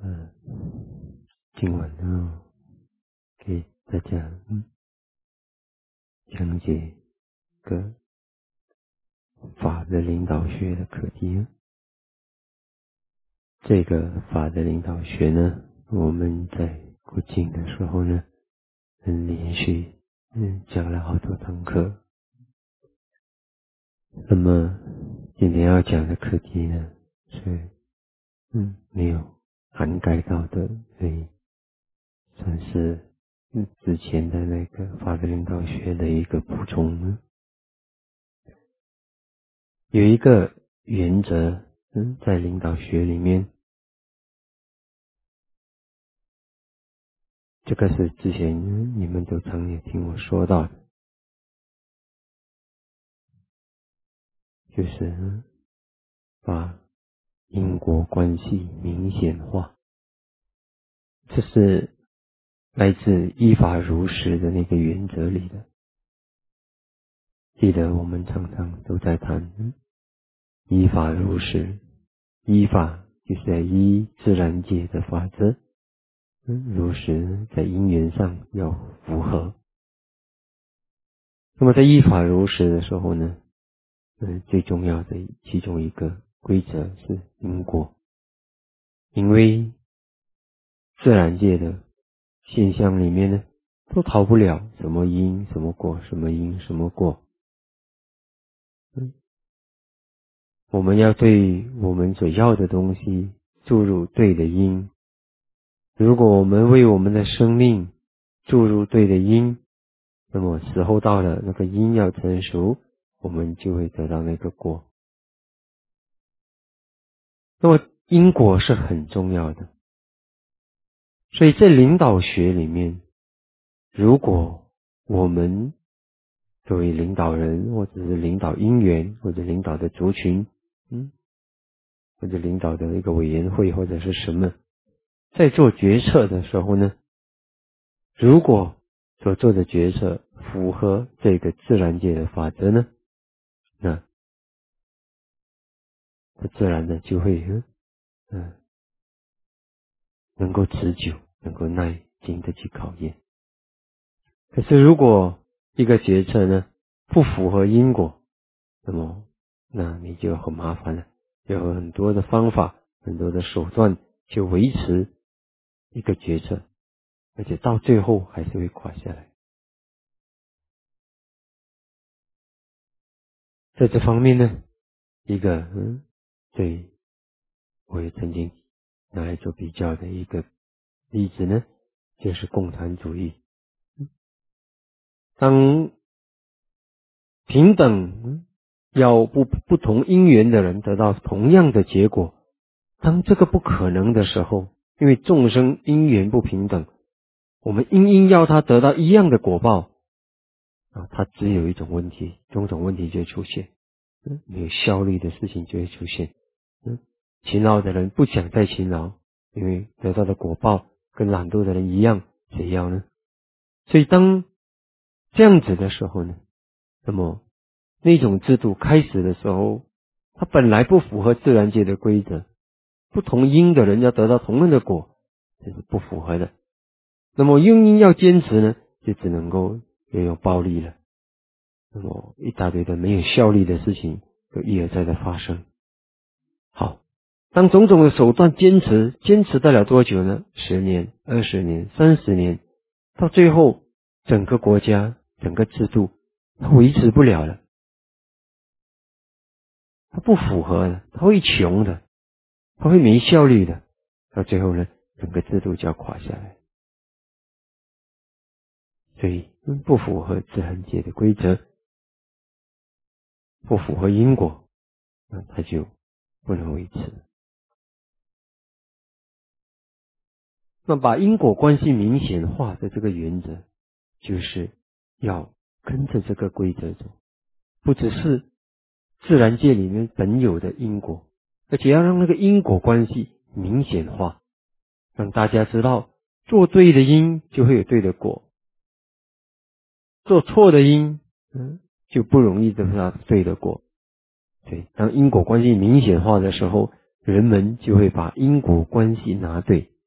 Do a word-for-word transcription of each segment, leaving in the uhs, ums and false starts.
嗯，今晚呢，给大家嗯讲解个法的领导学的课题啊。这个法的领导学呢，我们在古今的时候呢，嗯，连续嗯讲了好多堂课。那么今天要讲的课题呢，是嗯没有涵盖到的，所以算是嗯之前的那个法的领导学的一个补充呢。有一个原则，嗯，在领导学里面，这个是之前嗯你们都常也听我说到的，就是嗯把因果关系明显化。这是来自依法如实的那个原则里的。记得我们常常都在谈嗯依法如实，依法就是在依自然界的法则，嗯，如实在因缘上要符合。那么在依法如实的时候呢，嗯，最重要的其中一个规则是因果。因为自然界的现象里面呢，都逃不了什么因什么果，什么因什么果。嗯，我们要对我们所要的东西注入对的因。如果我们为我们的生命注入对的因，那么时候到了，那个因要成熟，我们就会得到那个果。那么因果是很重要的，所以在领导学里面，如果我们作为领导人，或者是领导因缘，或者领导的族群，嗯，或者领导的一个委员会或者是什么，在做决策的时候呢，如果所做的决策符合这个自然界的法则呢，那它自然的就会嗯、呃、能够持久，能够耐经得起考验。可是如果一个决策呢不符合因果，那么那你就很麻烦了，要有很多的方法，很多的手段去维持一个决策，而且到最后还是会垮下来。在这方面呢，一个嗯，对，我也曾经拿来做比较的一个例子呢，就是共产主义。当平等要不不同因缘的人得到同样的结果，当这个不可能的时候，因为众生因缘不平等，我们因因要他得到一样的果报啊，它只有一种问题，种种问题就会出现，嗯，没有效率的事情就会出现，嗯，勤劳的人不想再勤劳，因为得到的果报跟懒惰的人一样，谁要呢？所以当这样子的时候呢，那么那种制度开始的时候，它本来不符合自然界的规则，不同因的人要得到同样的果，这是不符合的。那么用因要坚持呢，就只能够运用暴力了。那么一大堆的没有效率的事情就一而再的发生。好，当种种的手段坚持，坚持得了多久呢？十年、二十年、三十年，到最后整个国家、整个制度它维持不了了，它不符合了，它会穷的，它会没效率的，到最后呢，整个制度就要垮下来。所以不符合自然界的规则，不符合因果，那它就不能维持。那把因果关系明显化的这个原则，就是要跟着这个规则走，不只是自然界里面本有的因果，而且要让那个因果关系明显化，让大家知道做对的因就会有对的果，做错的因嗯，就不容易得到对的果。对，当因果关系明显化的时候，人们就会把因果关系拿对，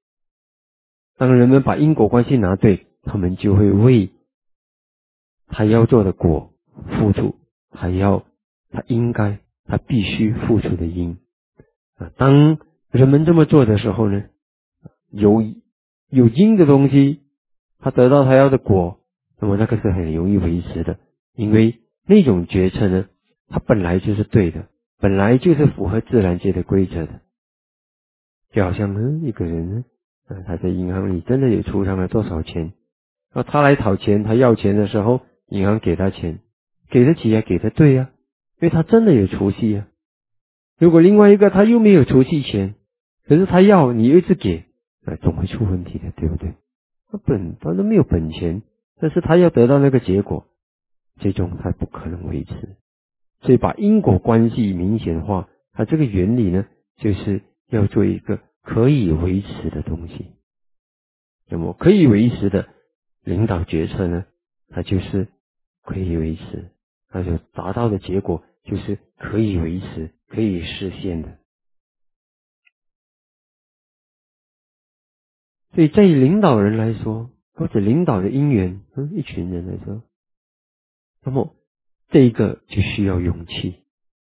当人们把因果关系拿对，他们就会为他要做的果付出，还要他应该他必须付出的因。啊，当人们这么做的时候呢，有有因的东西，他得到他要的果，那么那个是很容易维持的，因为那种决策呢，它本来就是对的，本来就是符合自然界的规则的。就好像呢，一个人呢，啊，他在银行里真的有储藏了多少钱，然后他来讨钱，他要钱的时候，银行给他钱，给得起呀，给得对呀，因为他真的有储蓄呀。如果另外一个他又没有储蓄钱，可是他要你又一直给，那总会出问题的，对不对？他本他都没有本钱，但是他要得到那个结果，最终他不可能维持。所以把因果关系明显化，它这个原理呢，就是要做一个可以维持的东西。那么可以维持的领导决策呢，它就是可以维持，它就达到的结果就是可以维持、可以实现的。所以在领导人来说，或者领导的因缘，嗯，一群人来说，那么这一个就需要勇气。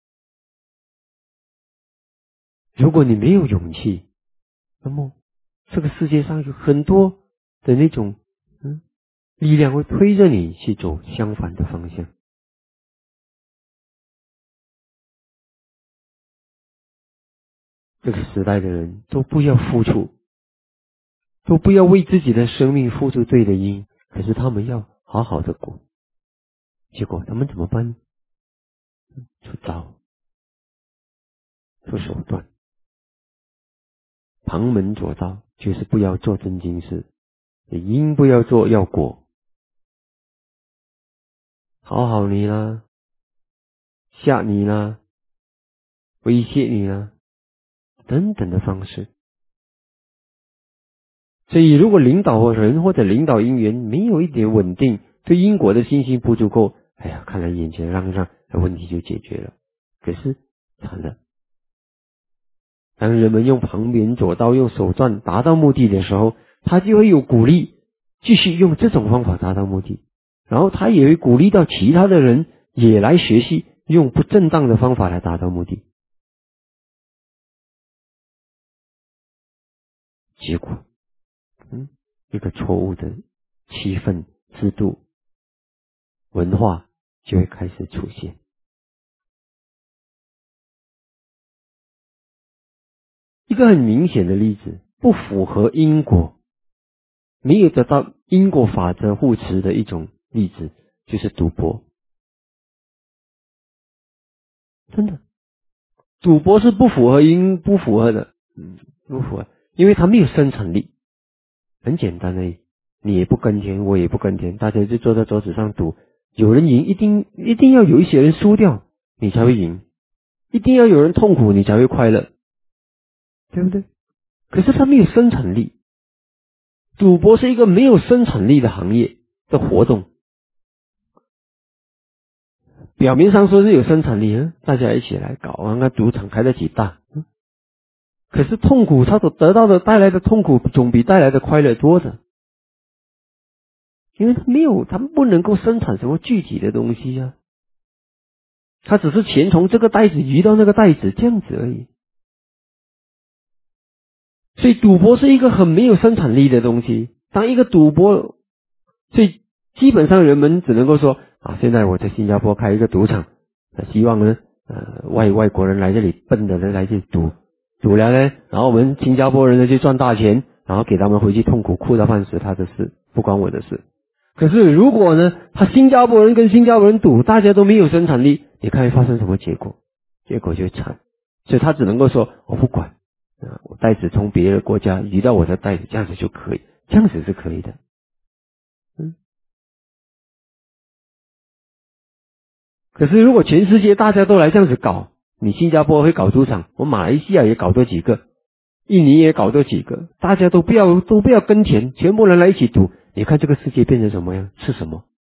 如果你没有勇气，那么这个世界上有很多的那种嗯力量会推着你去走相反的方向。这个时代的人都不要付出，都不要为自己的生命付出对的因，可是他们要好好的过，结果他们怎么办？出招，出手段，旁门左道，就是不要做正经事，因不要做，要果，讨好你啦，吓你啦，威胁你啦，等等的方式。所以如果领导人或者领导因缘没有一点稳定，对因果的信心不足够，哎呀，看来眼前让让问题就解决了。可是惨了，当人们用旁门左道、用手段达到目的的时候，他就会有鼓励继续用这种方法达到目的，然后他也会鼓励到其他的人也来学习用不正当的方法来达到目的。结果嗯，一个错误的气氛、制度、文化就会开始出现。一个很明显的例子，不符合因果，没有得到因果法则护持的一种例子，就是赌博。真的，赌博是不符合因，不符合的，嗯，不符合，因为它没有生产力，很简单而已。你也不跟田，我也不跟田，大家就坐在桌子上赌，有人赢，一定一定要有一些人输掉，你才会赢，一定要有人痛苦，你才会快乐，对不对？可是它没有生产力，赌博是一个没有生产力的行业的活动。表面上说是有生产力，嗯，大家一起来搞啊，那赌场开得起大，嗯，可是痛苦，它所得到的带来的痛苦总比带来的快乐多的，因为它没有，它不能够生产什么具体的东西啊，它只是钱从这个袋子移到那个袋子这样子而已。所以赌博是一个很没有生产力的东西。当一个赌博，所以基本上人们只能够说啊，现在我在新加坡开一个赌场，希望呢呃外外国人来这里，笨的人来这里赌，赌了呢，然后我们新加坡人呢就赚大钱，然后给他们回去痛苦哭到半死，他的事不关我的事。可是如果呢，他新加坡人跟新加坡人赌，大家都没有生产力，你看会发生什么结果？结果就惨。所以他只能够说我不管，啊，我袋子从别的国家移到我的袋子，这样子就可以，这样子是可以的。嗯。可是如果全世界大家都来这样子搞，你新加坡会搞赌场，我马来西亚也搞多几个，印尼也搞多几个，大家都不要都不要跟钱，全部人来一起赌，你看这个世界变成什么样？是什么？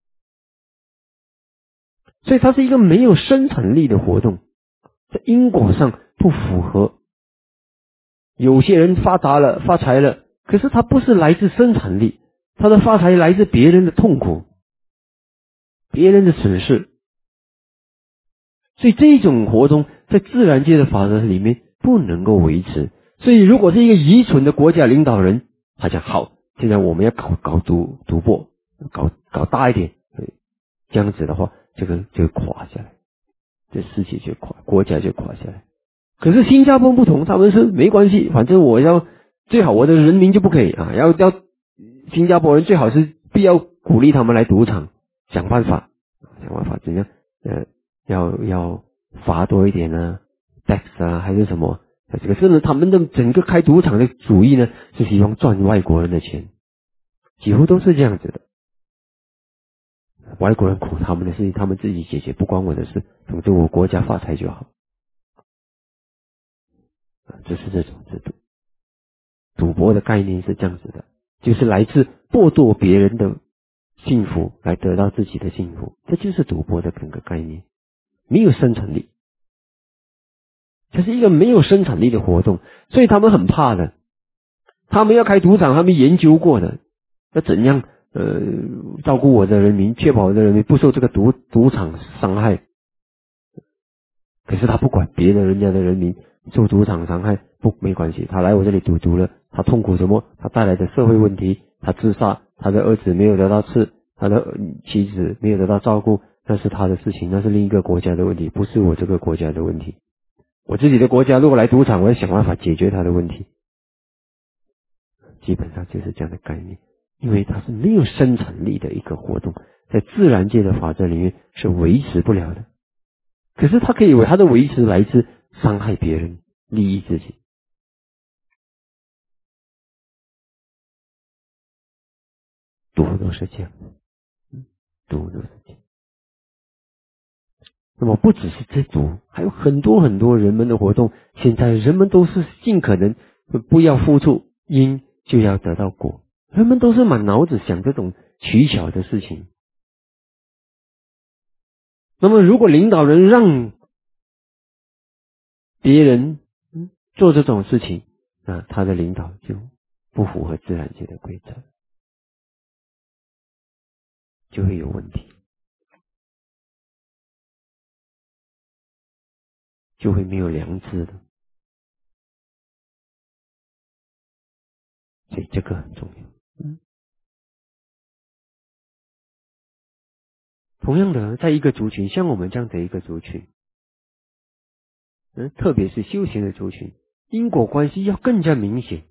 所以它是一个没有生产力的活动，在因果上不符合。有些人发达了发财了， 可是它不是来自生产力，他的发财来自别人的痛苦，别人的损失。所以这种活动在自然界的法则里面不能够维持。所以如果是一个愚蠢的国家领导人，他讲好，现在我们要搞搞赌赌博，搞搞大一点，这样子的话，这个就垮下来，这世界就垮，国家就垮下来。可是新加坡不同，他们是没关系，反正我要最好我的人民就不可以啊，要要新加坡人最好是必要鼓励他们来赌场，想办法想办法怎样呃要要罚多一点呢 tax 啊还是什么。这个是呢，他们的整个开赌场的主意呢，是希望赚外国人的钱，几乎都是这样子的。外国人苦他们的事情，他们自己解决，不关我的事。总之我国家发财就好。这是这种制度。赌博的概念是这样子的，就是来自剥夺别人的幸福，来得到自己的幸福。这就是赌博的整个概念，没有生产力。这是一个没有生产力的活动，所以他们很怕的。他们要开赌场，他们研究过的，要怎样呃照顾我的人民，确保我的人民不受这个赌赌场伤害。可是他不管别的人家的人民受赌场伤害，不没关系，他来我这里赌赌了，他痛苦什么？他带来的社会问题，他自杀，他的儿子没有得到赐，他的妻子没有得到照顾，那是他的事情，那是另一个国家的问题，不是我这个国家的问题。我自己的国家如果来赌场，我要想办法解决他的问题。基本上就是这样的概念，因为它是没有生产力的一个活动，在自然界的法则里面是维持不了的。可是它可以为它的维持来自伤害别人，利益自己。赌都是这样，赌都是这样。那么不只是这赌，还有很多很多人们的活动。现在人们都是尽可能不要付出因就要得到果，人们都是满脑子想这种取巧的事情。那么如果领导人让别人做这种事情，那他的领导就不符合自然界的规则，就会有问题，就会没有良知的。所以这个很重要。嗯，同样的，在一个族群，像我们这样的一个族群，嗯，特别是修行的族群，因果关系要更加明显。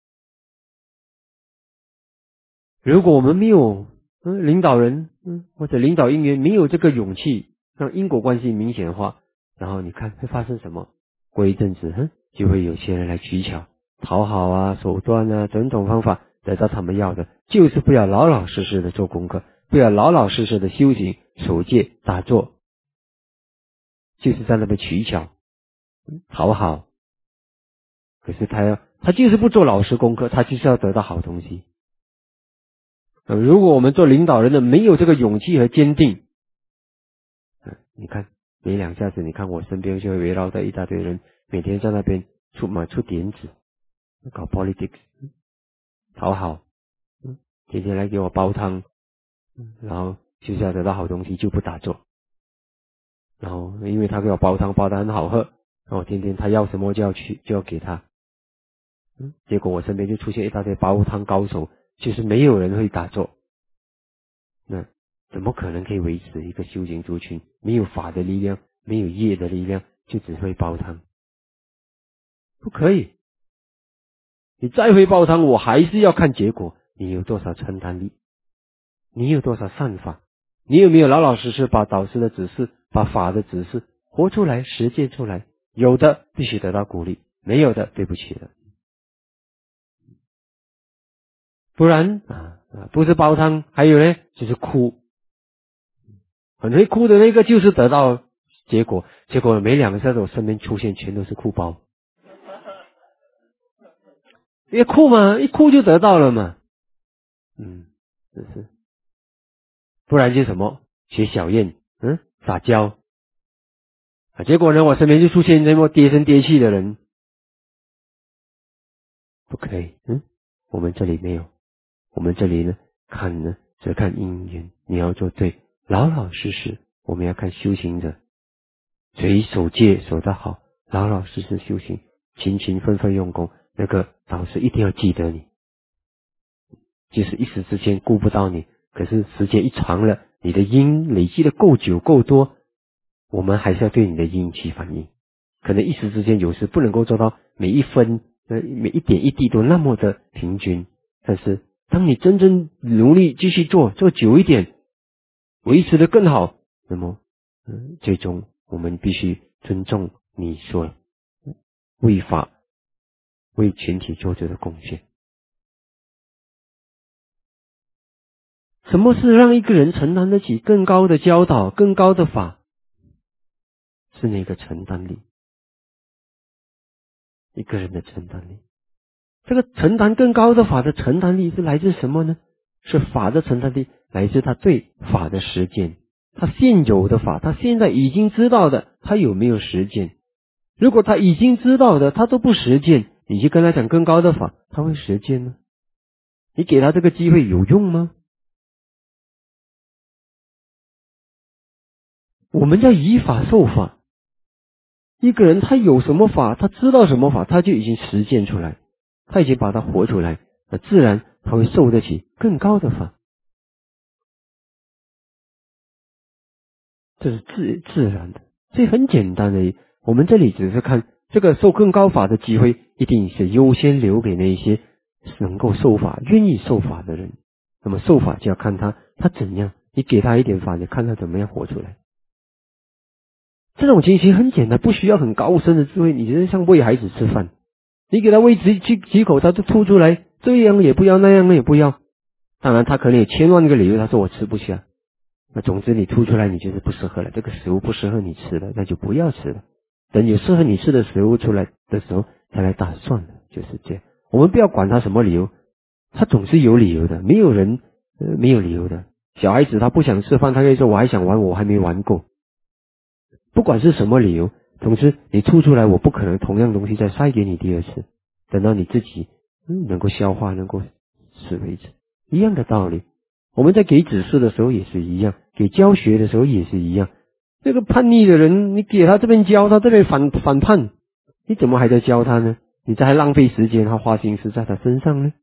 如果我们没有嗯领导人嗯或者领导因缘没有这个勇气让因果关系明显化，然后你看会发生什么？过一阵子，哼，就会有些人来取巧、讨好啊、手段啊，种种方法得到他们要的，就是不要老老实实的做功课，不要老老实实的修行、守戒、打坐，就是在那边取巧、讨好。可是他要，他就是不做老实功课，他就是要得到好东西。如果我们做领导人的没有这个勇气和坚定，你看没两下子，你看我身边就会围绕着一大堆人，每天在那边出嘛出点子，搞 politics， 讨好，天天来给我煲汤，然后就是要得到好东西就不打坐，然后因为他给我煲汤煲得很好喝，然后天天他要什么就要去就要给他，结果我身边就出现一大堆煲汤高手，就是没有人会打坐，那怎么可能可以维持一个修行族群？没有法的力量，没有业的力量，就只会煲汤，不可以。你再会煲汤，我还是要看结果。你有多少承担力？你有多少善法？你有没有老老实实把导师的指示、把法的指示活出来、实践出来？有的必须得到鼓励，没有的对不起了。不然啊，不是煲汤，还有呢，就是哭。很会哭的那个就是得到结果，结果没两下子我身边出现全都是哭包。因为哭嘛，一哭就得到了嘛。嗯，是是。不然就什么学小燕，嗯，撒娇啊，结果呢，我身边就出现这么跌声跌气的人，不可以，嗯， 我们这里没有，我们这里呢看呢只看因缘，你要做对，老老实实。我们要看修行者，谁守戒守得好，老老实实修行，勤勤奋奋用功，那个导师一定要记得你。即使一时之间顾不到你，可是时间一长了，你的因累积的够久够多，我们还是要对你的因起反应。可能一时之间有时不能够做到每一分呃每一点一滴都那么的平均，但是当你真正努力继续做，做久一点，维持的更好，那么、呃、最终我们必须尊重你所为法为群体做出的贡献。什么是让一个人承担得起更高的教导更高的法？是那个承担力，一个人的承担力。这个承担更高的法的承担力是来自什么呢？是法的承担力来自他对法的实践，他现有的法，他现在已经知道的，他有没有实践？如果他已经知道的他都不实践，你去跟他讲更高的法，他会实践吗？你给他这个机会有用吗？我们要以法受法。一个人他有什么法，他知道什么法，他就已经实践出来，他已经把它活出来，那自然他会受得起更高的法。这是自自然的，所以很简单的，我们这里只是看这个受更高法的机会，一定是优先留给那些能够受法、愿意受法的人。那么受法就要看他他怎样，你给他一点法，你看他怎么样活出来。这种情形很简单，不需要很高深的智慧，你就是像喂孩子吃饭，你给他喂几几几口，他就吐出来，这样也不要，那样也不要。当然他可能有千万个理由，他说我吃不下。那总之你吐出来，你就是不适合了，这个食物不适合你吃了，那就不要吃了。等有适合你吃的食物出来的时候才来打算了，就是这样。我们不要管他什么理由，他总是有理由的，没有人、呃、没有理由的。小孩子他不想吃饭，他可以说我还想玩，我还没玩够。不管是什么理由，总之你吐出来，我不可能同样东西再塞给你第二次，等到你自己、嗯、能够消化能够吃为止。一样的道理，我们在给指示的时候也是一样，给教学的时候也是一样。这个叛逆的人，你给他这边教，他这边反反叛，你怎么还在教他呢？你这还浪费时间，他花心思在他身上呢。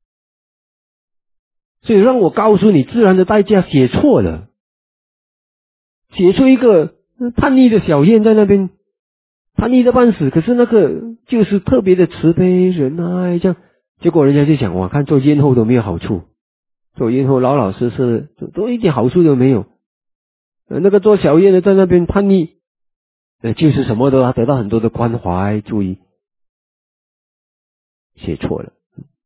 所以让我告诉你，自然的代价写错了，写出一个叛逆的小燕在那边，叛逆的半死，可是那个就是特别的慈悲仁爱，这样，结果人家就想，哇，看做燕后都没有好处，做燕后老老实实的，都一点好处都没有。呃，那个做小燕的在那边叛逆，呃，就是什么都得到很多的关怀，注意，写错了，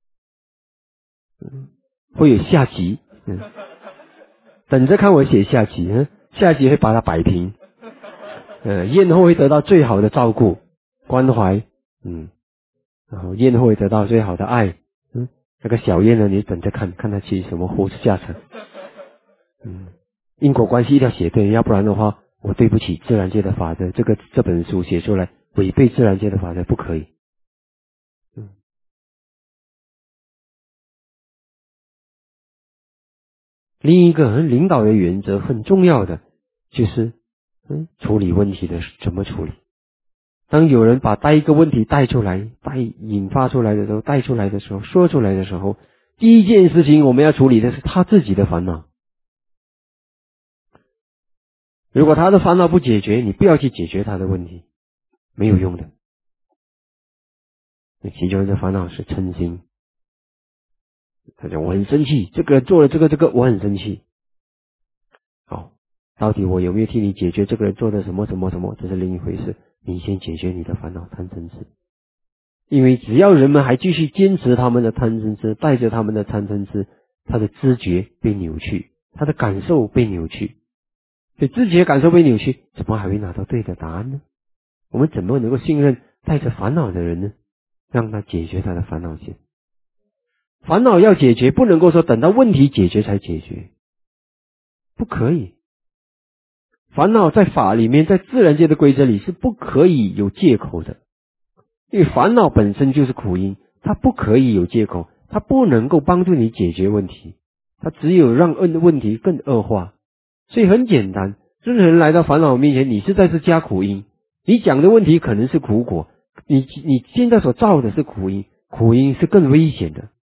嗯，会有下集，嗯，等着看我写下集，嗯，下集会把它摆平。呃，燕后会得到最好的照顾、关怀，嗯，然后燕后会得到最好的爱，嗯，那个小燕呢，你等着看看他起什么后下场，嗯，因果关系一定要写对，要不然的话，我对不起自然界的法则。这个这本书写出来违背自然界的法则，不可以。嗯，另一个很领导的原则很重要的就是，嗯，处理问题的怎么处理。当有人把带一个问题带出来、带引发出来的时候、带出来的时候、说出来的时候，第一件事情我们要处理的是他自己的烦恼。如果他的烦恼不解决，你不要去解决他的问题，没有用的。其中一个烦恼是嗔心，他讲我很生气，这个人做了这个这个我很生气。好，到底我有没有替你解决这个人做的什么什么什么，这是另一回事。你先解决你的烦恼贪嗔痴，因为只要人们还继续坚持他们的贪嗔痴，带着他们的贪嗔痴，他的知觉被扭曲，他的感受被扭曲，所以知觉感受被扭曲，怎么还会拿到对的答案呢？我们怎么能够信任带着烦恼的人呢？让他解决他的烦恼先。烦恼要解决，不能够说等到问题解决才解决，不可以。烦恼在法里面，在自然界的规则里是不可以有借口的，因为烦恼本身就是苦因，它不可以有借口， 它不能够帮助你解决问题，它只有让问问题更恶化。所以很简单，任何人来到烦恼面前，你是在是加苦因，你讲的问题可能是苦果，你你现在所造的是苦因，苦因是更危险的。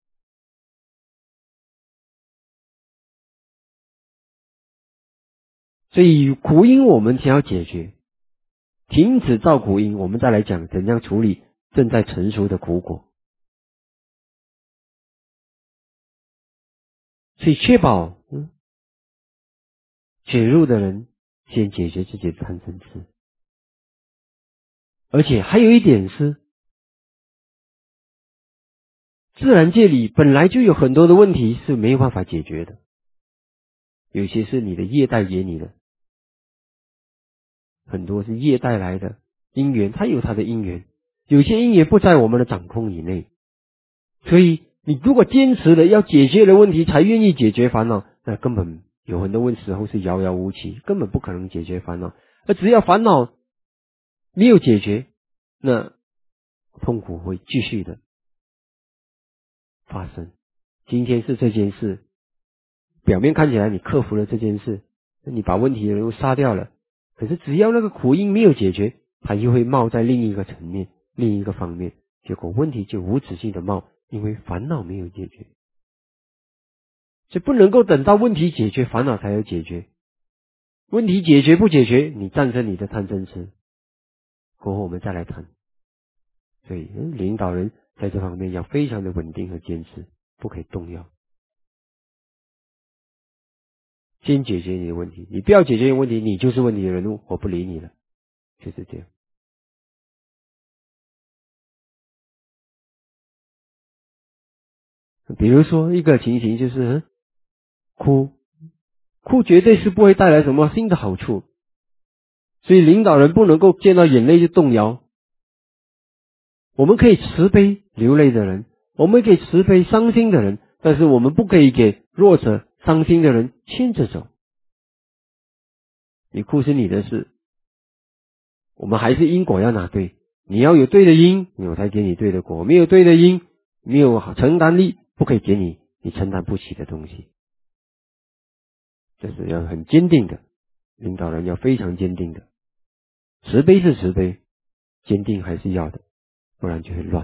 所以苦因我们先要解决，停止造苦因，我们再来讲怎样处理正在成熟的苦果。所以确保嗯，卷入的人先解决自己的贪嗔痴。而且还有一点是，自然界里本来就有很多的问题是没有办法解决的，有些是你的业带给你的，很多是业带来的因缘，它有它的因缘，有些因缘不在我们的掌控以内。所以你如果坚持了要解决的问题才愿意解决烦恼，那根本有很多问时候是遥遥无期，根本不可能解决烦恼。而只要烦恼没有解决，那痛苦会继续的发生。今天是这件事，表面看起来你克服了这件事，你把问题的人物杀掉了，可是只要那个苦因没有解决，它又会冒在另一个层面，另一个方面，结果问题就无止境的冒，因为烦恼没有解决。所以不能够等到问题解决，烦恼才有解决。问题解决不解决，你战胜你的贪嗔痴，过后我们再来谈。所以领导人在这方面要非常的稳定和坚持，不可以动摇。先解决你的问题，你不要解决问题，你就是问题的人物，我不理你了，就是这样。比如说一个情形就是，嗯，哭，哭绝对是不会带来什么新的好处，所以领导人不能够见到眼泪就动摇。我们可以慈悲流泪的人，我们可以慈悲伤心的人，但是我们不可以给弱者伤心的人牵着走。你哭是你的事，我们还是因果要拿对，你要有对的因，我才给你对的果，没有对的因，没有承担力，不可以给你你承担不起的东西。这是要很坚定的，领导人要非常坚定的，慈悲是慈悲，坚定还是要的，不然就会乱。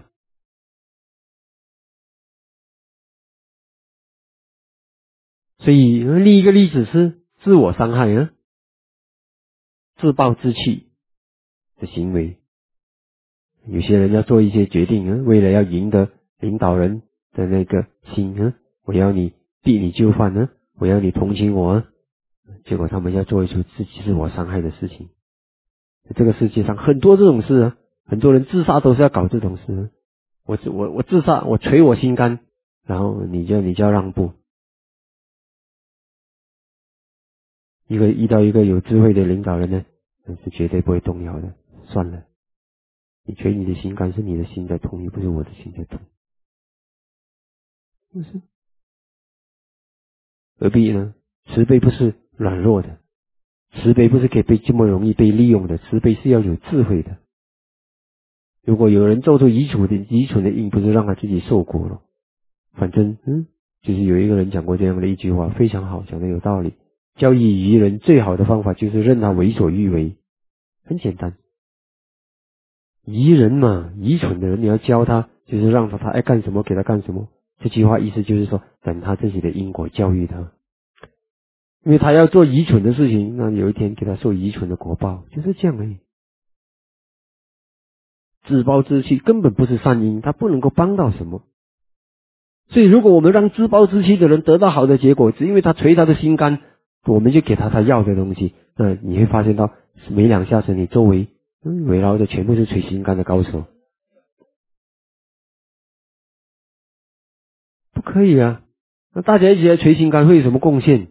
所以另一个例子是自我伤害啊，自暴自弃的行为。有些人要做一些决定啊，为了要赢得领导人的那个心啊，我要你避你就范啊，我要你同情我啊，结果他们要做一出自己自我伤害的事情。这个世界上很多这种事啊，很多人自杀都是要搞这种事啊。我我我自杀，我捶我心肝，然后你就你就要让步。一个遇到一个有智慧的领导人呢，是绝对不会动摇的。算了，你捶你的心肝是你的心在痛，又不是我的心在痛，不是？何必呢？慈悲不是软弱的，慈悲不是可以被这么容易被利用的，慈悲是要有智慧的。如果有人做出愚蠢的愚蠢的因，不是让他自己受苦了。反正嗯，就是有一个人讲过这样的一句话，非常好，讲的有道理。教育愚人最好的方法就是任他为所欲为，很简单。愚人嘛，愚蠢的人你要教他，就是让他他爱干什么给他干什么。这句话意思就是说，等他自己的因果教育他，因为他要做愚蠢的事情，那有一天给他受愚蠢的果报，就是这样而已。自暴自弃根本不是善因，他不能够帮到什么。所以如果我们让自暴自弃的人得到好的结果，只因为他捶他的心肝，我们就给他他要的东西，那你会发现到没两下子你周围嗯围绕的全部是捶心肝的高手。不可以啊，那大家一起来捶心肝会有什么贡献？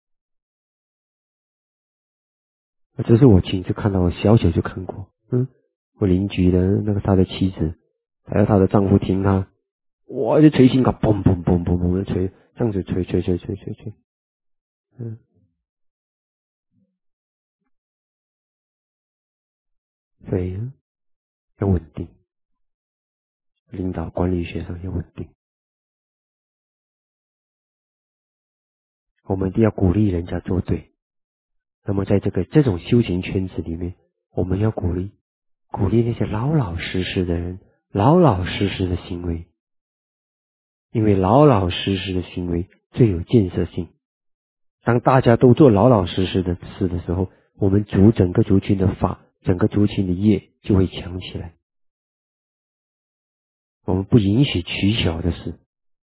这是我亲自看到，我小小就看过。嗯，我邻居的那个他的妻子，还有她的丈夫听他，哇，就捶心肝，嘣嘣嘣嘣嘣的捶，这样子捶捶捶捶捶捶，嗯，所以要稳定，领导管理学上要稳定。 我们一定要鼓励人家做对。那么在这个这种修行圈子里面，我们要鼓励鼓励那些老老实实的人，老老实实的行为，因为老老实实的行为最有建设性。当大家都做老老实实的事的时候，我们族整个族群的法，整个族群的业就会强起来。我们不允许取巧的事，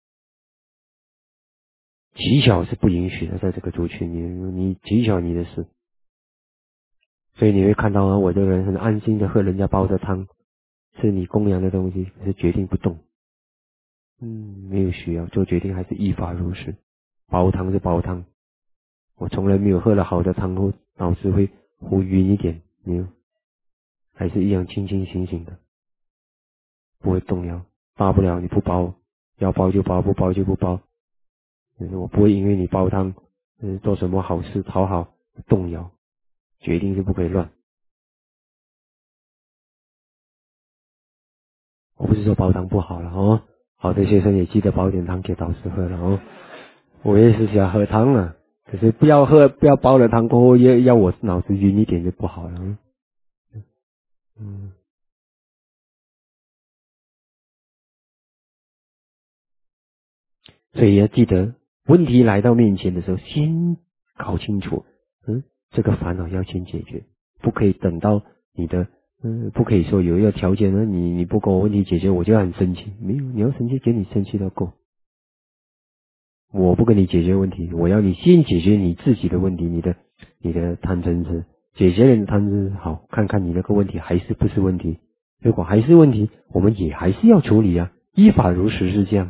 取巧是不允许的，在这个族群里，你取巧你的事。所以你会看到啊，我这个人很安心的喝人家煲的汤，吃你供养的东西，可是决定不动。嗯，没有需要做决定，还是依法如实。煲汤是煲汤，我从来没有喝了好的汤后脑子会忽晕一点，没有，还是一样清清醒醒的，不会动摇。大不了你不煲，要煲就煲，不煲就不煲。我不会因为你煲汤，嗯，做什么好事讨好动摇，决定是不可以乱。我不是说煲汤不好了哦，好的学生也记得煲点汤给导师喝了哦。我也是想喝汤啊，可是不要喝，不要煲了汤过后要要我脑子晕一点就不好了。嗯，所以要记得，问题来到面前的时候，先搞清楚，嗯，这个烦恼要先解决，不可以等到你的，嗯，不可以说有一个条件呢，你你不跟我问题解决，我就要很生气。没有，你要生气，给你生气到够。我不跟你解决问题，我要你先解决你自己的问题，你的你的贪嗔痴，解决了你的贪嗔痴，好，看看你那个问题还是不是问题。如果还是问题，我们也还是要处理啊，依法如实是这样。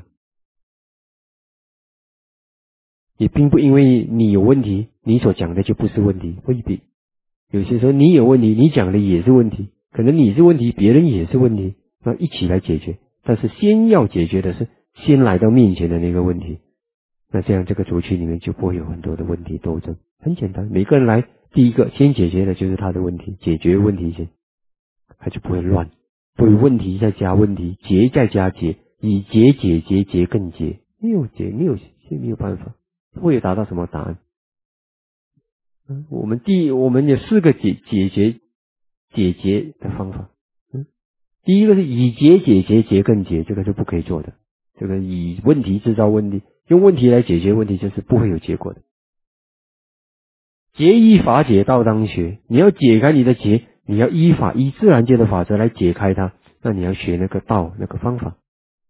也并不因为你有问题，你所讲的就不是问题，未必。有些时候你有问题，你讲的也是问题，可能你是问题，别人也是问题，那一起来解决。但是先要解决的是先来到面前的那个问题，那这样这个族群里面就不会有很多的问题斗争。很简单，每个人来，第一个先解决的就是他的问题，解决问题先，他就不会乱，不会问题再加问题，结再加结，以结解结，结更结，没有结，没有没有办法，不会达到什么答案。嗯，我们第我们有四个解解决解决的方法。嗯，第一个是以结解结，结更结，这个是不可以做的。这个以问题制造问题，用问题来解决问题，就是不会有结果的。结依法解道当学，你要解开你的结，你要依法依自然界的法则来解开它，那你要学那个道那个方法。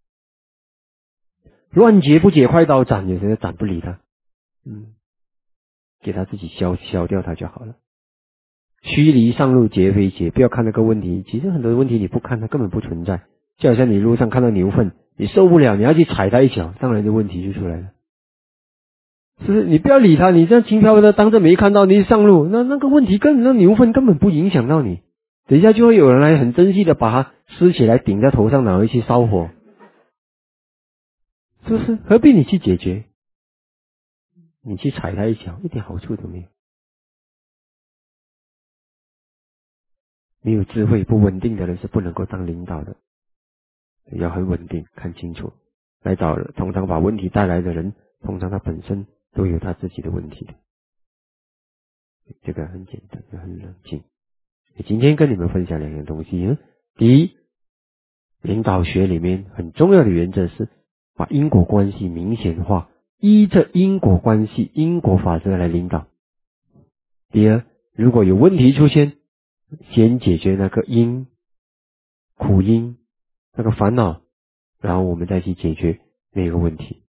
乱结不解，快刀斩，有些斩不理他，嗯，给他自己消消掉它就好了。虚离上路结非结，不要看那个问题，其实很多问题你不看它根本不存在。就好像你路上看到牛粪，你受不了，你要去踩它一脚，当然的问题就出来了。是不是？你不要理它，你这样轻飘的当着没看到，你上路，那那个问题根那牛粪根本不影响到你。等一下就会有人来很珍惜的把它撕起来顶在头上，拿回去烧火，是不是？何必你去解决？你去踩它一脚，一点好处都没有。没有智慧、不稳定的人是不能够当领导的，要很稳定，看清楚。来找通常把问题带来的人，通常他本身都有他自己的问题的。这个很简单，要很冷静。今天跟你们分享两样东西。第一，领导学里面很重要的原则是把因果关系明显化，依着因果关系、因果法则来领导。第二，如果有问题出现，先解决那个因、苦因、那个烦恼，然后我们再去解决那个问题。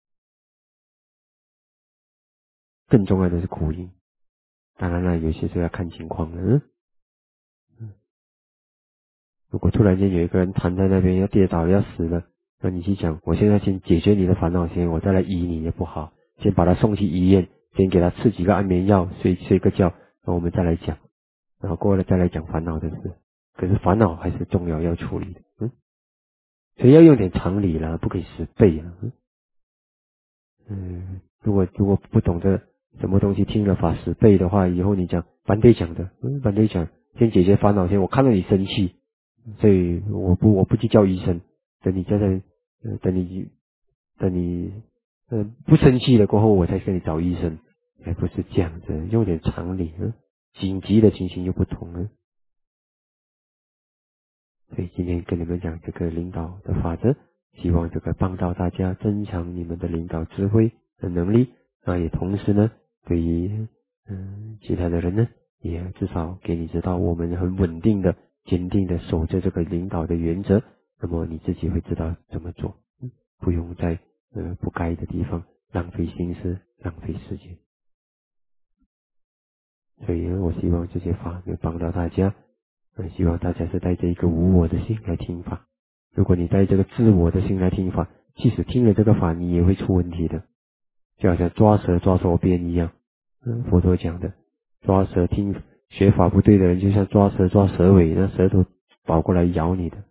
更重要的是苦因，当然了，有些时候要看情况的。嗯，如果突然间有一个人躺在那边要跌倒了要死了，那你去讲，我现在先解决你的烦恼先，我再来医你也不好，先把他送去医院，先给他吃几个安眠药，睡睡个觉，然后我们再来讲，然后过了再来讲烦恼的事。可是烦恼还是重要要处理的，嗯，所以要用点常理啦，不可以十倍啊。嗯，嗯，如果如果不懂得什么东西听了法十倍的话，以后你讲反对讲的，嗯，反对讲，先解决烦恼先。我看到你生气，所以我不我不去叫医生，等你在这，呃，等你等你呃不生气了过后，我才跟你找医生。 而不是讲着用点常理啊，紧急的情形又不同了。所以今天跟你们讲这个领导的法则，希望这个帮到大家增强你们的领导智慧的能力，那也同时呢，对于嗯其他的人呢，也至少给你知道我们很稳定的、坚定的守着这个领导的原则，那么你自己会知道怎么做，嗯，不用在呃不该的地方浪费心思、浪费时间。所以呢，我希望这些法能帮到大家。嗯，希望大家是带着一个无我的心来听法。如果你带这个自我的心来听法，即使听了这个法，你也会出问题的，就好像抓蛇抓手边一样。嗯，佛陀讲的，抓蛇听学法不对的人，就像抓蛇抓蛇尾，那蛇头跑过来咬你的。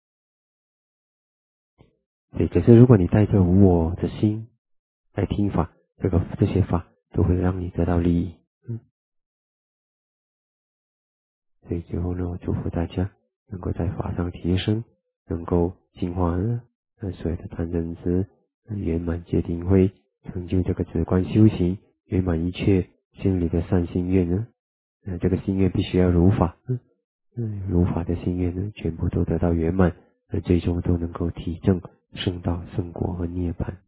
对，可是如果你带着无我的心来听法，这个这些法都会让你得到利益。嗯。所以最后呢，我祝福大家能够在法上提升，能够净化呢所有的贪嗔痴，圆满戒定慧，成就这个止观修行，圆满一切心里的善心愿呢。呃，这个心愿必须要如法，嗯嗯，如法的心愿呢，全部都得到圆满，而最终都能够体证圣道、圣果和涅槃。